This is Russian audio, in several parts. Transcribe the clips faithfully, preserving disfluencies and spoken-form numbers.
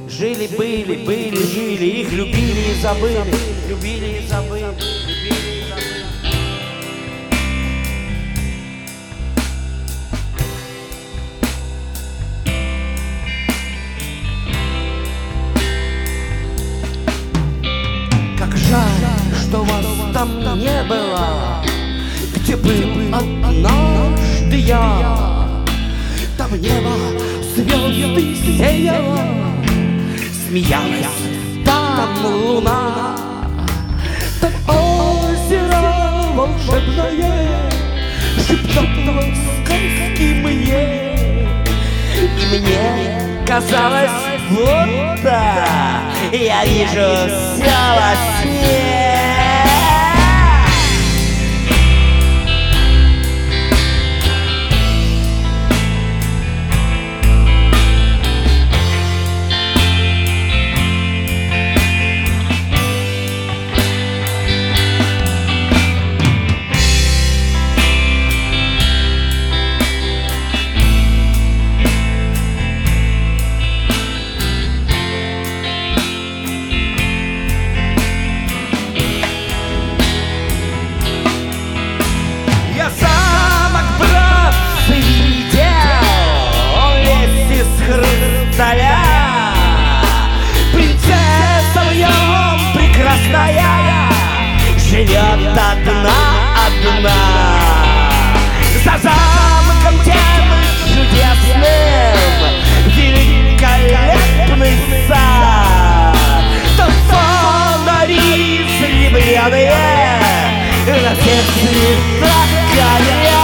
Жили-были, были, жили, их любили и забыли, любили и забыли, любили и забыли. Как жаль, что вас там не было, где был однажды я. Там небо звезды сеяло, смеялась там луна, там озеро волшебное шептало сказки мне. И мне казалось, будто я вижу все во сне. Принцесса в нем прекрасная живет одна, одна. За замком тем чудесным великолепный сад. Там фонари серебряные на всех цветах горят.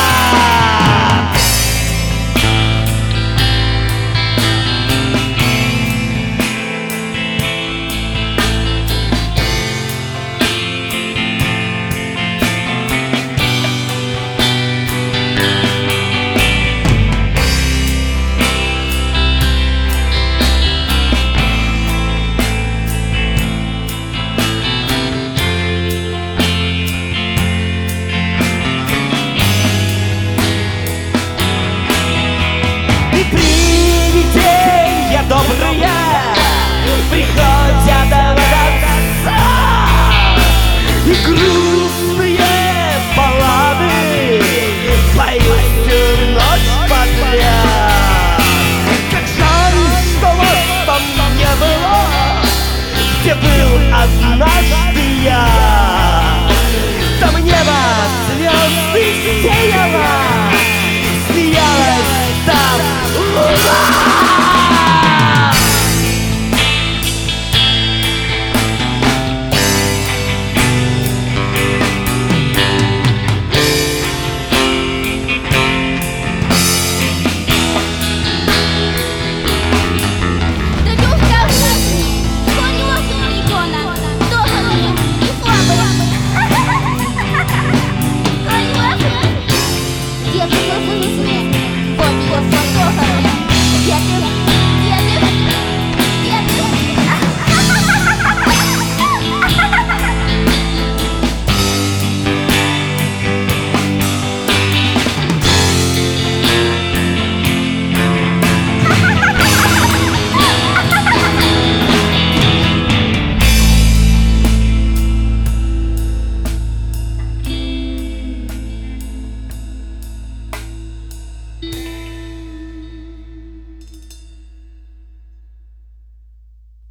Добрые приходят в этот сад, и грустные баллады поют всю ночь подряд. Как жаль, что вас там не было, где был одна